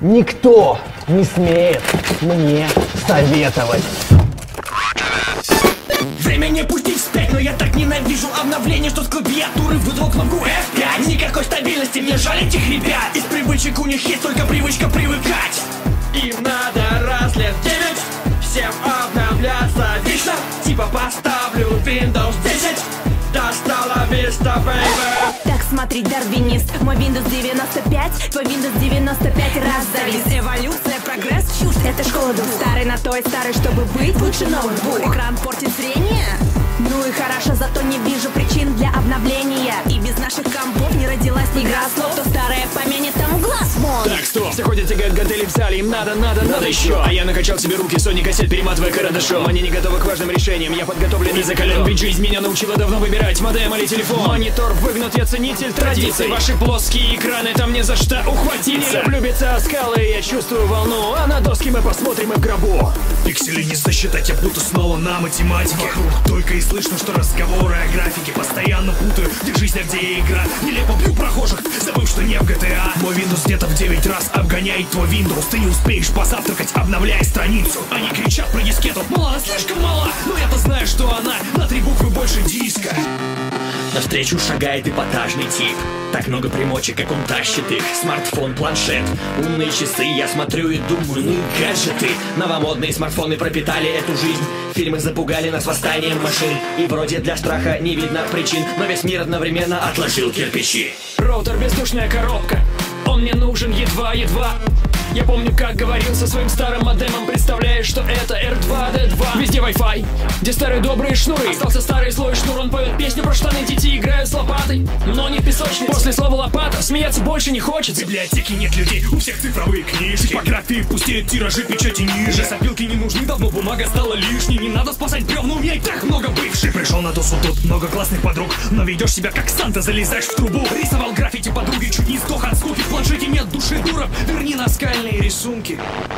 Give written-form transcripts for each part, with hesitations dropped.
Никто не смеет мне советовать. Время не пустить вспять, но я так ненавижу обновление, что с клавиатуры вызвал кнопку F5. Никакой стабильности, мне жаль этих ребят. Из привычек у них есть только привычка привыкать. Им надо раз лет 9 всем обновляться вечно. Типа поставлю Windows 10, достала Vista, baby. Так смотри, дарвинист, мой Windows 95, твой Windows 95 раз завис. Эволюция, прогресс, чушь, это школа дух. Старый на той, старый, чтобы быть, лучше ноутбук. Экран портит зрение? Ну и хорошо, зато не вижу причин для обновления. И без наших компов не родилась игра слов. То старая помянет, там глаз вон. Так, стоп, все ходят и готели в зале, им надо еще. А я накачал себе руки, Sony кассет, перематывая карандашом. Они не готовы к важным решениям, я подготовлен и закален. Ведь жизнь меня научила давно выбирать модем или телефон. Монитор выгнут, я ценитель традиций. Ваши плоские экраны, там не за что ухватиться. Не люблю биться о скалы, я чувствую волну. А на доски мы посмотрим и в гробу. Пиксели не засчитать, я буду снова на математике. Вокруг только и слышно, что разговоры о графике. Постоянно путаю, где жизнь, а где игра. Нелепо бью прохожих, забыв, что не в GTA. Мой Windows где-то в 9 раз обгоняет твой Windows. Ты не успеешь позавтракать, обновляя страницу. Они кричат про дискету, мало, слишком мало. Но я-то знаю, что она на 3 буквы больше диска. Навстречу шагает эпатажный тип. Так много примочек, как он тащит их. Смартфон, планшет, умные часы. Я смотрю и думаю, ну гаджеты. Новомодные смартфоны пропитали эту жизнь. Фильмы запугали нас восстанием машин. И вроде для страха не видно причин, но весь мир одновременно отложил кирпичи. Роутер, бездушная коробка, он мне нужен едва-едва. Я помню, как говорил со своим старым модемом. Представляешь, что это R2-D2. Везде Wi-Fi, где старые добрые шнуры. Остался старый злой шнур, он поет песню про штаны. Дети играют с лопатой, но не в песочнице. После слова лопата смеяться больше не хочется. В библиотеке нет людей, у всех цифровые книжки. Типографии пустеют, тиражи печати ниже. Сопилки не нужны, давно бумага стала лишней. Не надо спасать бревна, у меня и так много бывших. Пришел на тусу, тут много классных подруг, но ведешь себя как Санта, залезаешь в трубу. Рисовал граффити подруги, чуть не сдох от скуки. В планшете нет души, дура, верни наскальные рисунки.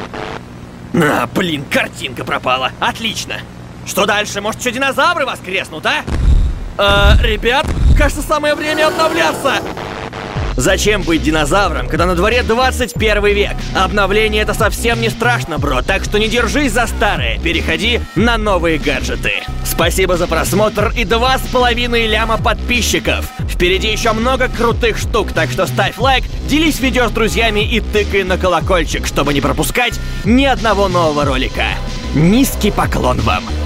А, блин, картинка пропала. Отлично. Что дальше? Может, еще динозавры воскреснут, а? Ребят, кажется, самое время обновляться. Зачем быть динозавром, когда на дворе 21 век? Обновление — это совсем не страшно, бро, так что не держись за старое, переходи на новые гаджеты. Спасибо за просмотр и 2,5 ляма подписчиков. Впереди еще много крутых штук, так что ставь лайк, делись видео с друзьями и тыкай на колокольчик, чтобы не пропускать ни одного нового ролика. Низкий поклон вам!